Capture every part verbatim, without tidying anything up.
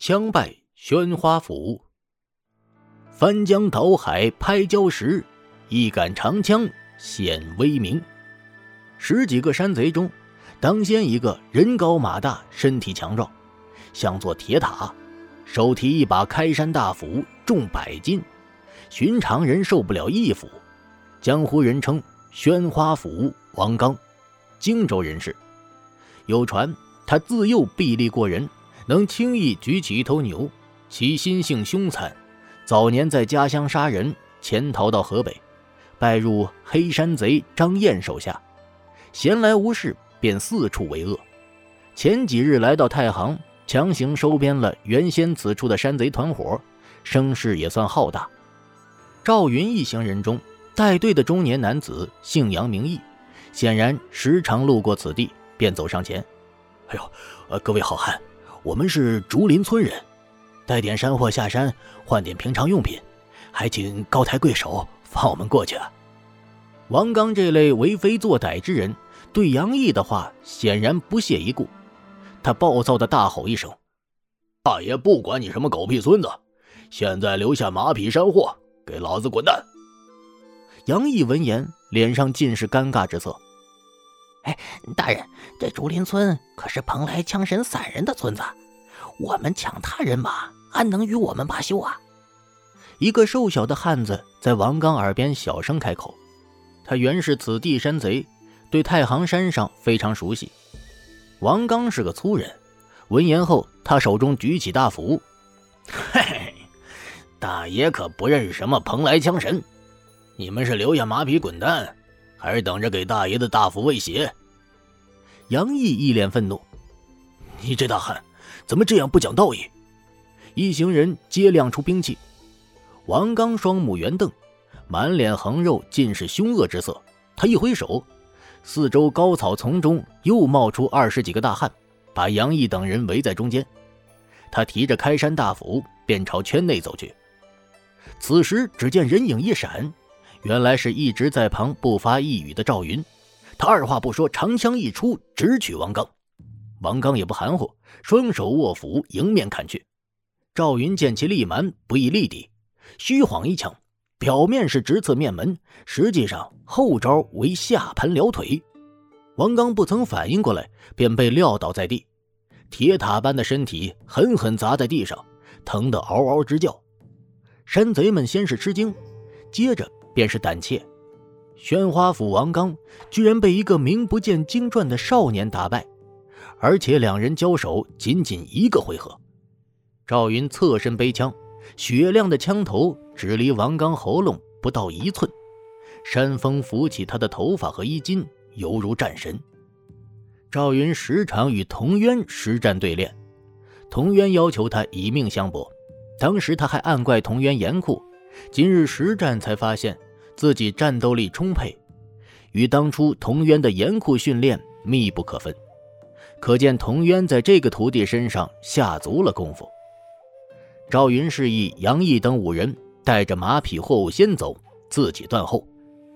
枪败宣花府。翻江倒海拍礁石，一杆长枪显威名。十几个山贼中，当先一个人高马大，身体强壮，像座铁塔，手提一把开山大斧，重百斤，寻常人受不了一斧。江湖人称宣花府王刚，荆州人士。有传他自幼臂力过人，能轻易举起一头牛，其心性凶残，早年在家乡杀人，潜逃到河北，拜入黑山贼张燕手下，闲来无事便四处为恶。前几日来到太行，强行收编了原先此处的山贼团伙，声势也算浩大。赵云一行人中带队的中年男子姓杨名义，显然时常路过此地，便走上前。哎呦，呃，各位好汉，我们是竹林村人，带点山货下山，换点平常用品，还请高抬贵手放我们过去啊。王刚这类为非作歹之人，对杨毅的话显然不屑一顾，他暴躁地大吼一声：大爷不管你什么狗屁孙子，现在留下马匹山货，给老子滚蛋！杨毅闻言，脸上尽是尴尬之色。 哎，大人，这竹林村可是蓬莱枪神散人的村子，我们抢他人马，安能与我们罢休啊？ 一个瘦小的汉子在王刚耳边小声开口，他原是此地山贼，对太行山上非常熟悉。王刚是个粗人，闻言后，他手中举起大斧。嘿嘿，大爷可不认识什么蓬莱枪神，你们是留下马匹滚蛋，还是等着给大爷的大斧喂血？杨毅一脸愤怒：你这大汉怎么这样不讲道义？一行人皆亮出兵器。王刚双目圆瞪，满脸横肉，尽是凶恶之色。他一挥手，四周高草丛中又冒出二十几个大汉，把杨毅等人围在中间。他提着开山大斧便朝圈内走去。此时只见人影一闪，原来是一直在旁不发一语的赵云。他二话不说，长枪一出，直取王刚。王刚也不含糊，双手握斧迎面砍去。赵云见其力蛮，不易力敌，虚晃一枪，表面是直刺面门，实际上后招为下盘撩腿。王刚不曾反应过来，便被撂倒在地，铁塔般的身体狠狠砸在地上，疼得嗷嗷直叫。山贼们先是吃惊，接着便是胆怯。宣花府王刚居然被一个名不见经传的少年打败，而且两人交手仅仅一个回合。赵云侧身背枪，雪亮的枪头只离王刚喉咙不到一寸，山风拂起他的头发和衣襟，犹如战神。赵云时常与童渊实战对练，童渊要求他以命相搏，当时他还暗怪童渊严酷，今日实战才发现自己战斗力充沛，与当初童渊的严酷训练密不可分，可见童渊在这个徒弟身上下足了功夫。赵云示意杨毅等五人带着马匹货物先走，自己断后。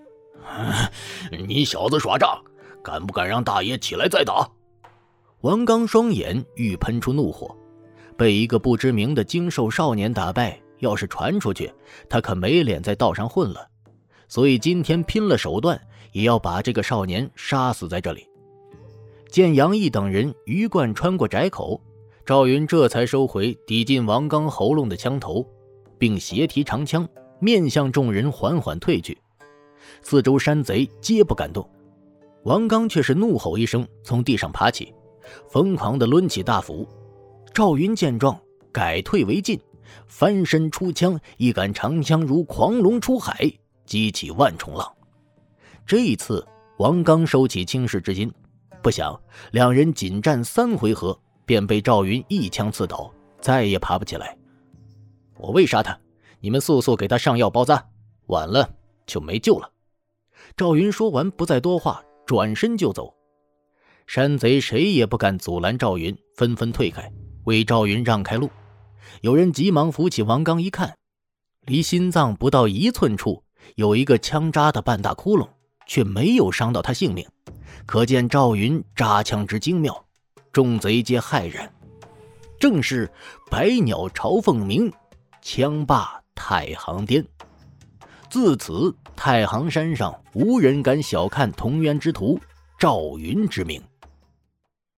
你小子耍诈，敢不敢让大爷起来再打？王刚双眼欲喷出怒火，被一个不知名的精瘦少年打败，要是传出去，他可没脸在道上混了，所以今天拼了手段也要把这个少年杀死在这里。见杨毅等人鱼贯穿过窄口，赵云这才收回抵进王刚喉咙的枪头，并斜提长枪，面向众人缓缓退去。四周山贼皆不敢动，王刚却是怒吼一声，从地上爬起，疯狂地抡起大斧。赵云见状，改退为进，翻身出枪，一杆长枪如狂龙出海，激起万重浪。这一次王刚收起轻视之心，不想两人仅战三回合，便被赵云一枪刺倒，再也爬不起来。我未杀他，你们速速给他上药包扎，晚了就没救了。赵云说完不再多话，转身就走。山贼谁也不敢阻拦赵云，纷纷退开，为赵云让开路。有人急忙扶起王刚，一看，离心脏不到一寸处有一个枪扎的半大窟窿，却没有伤到他性命，可见赵云扎枪之精妙，众贼皆骇然。 正是百鸟朝凤鸣，枪霸太行巅。自此，太行山上无人敢小看同源之徒赵云之名。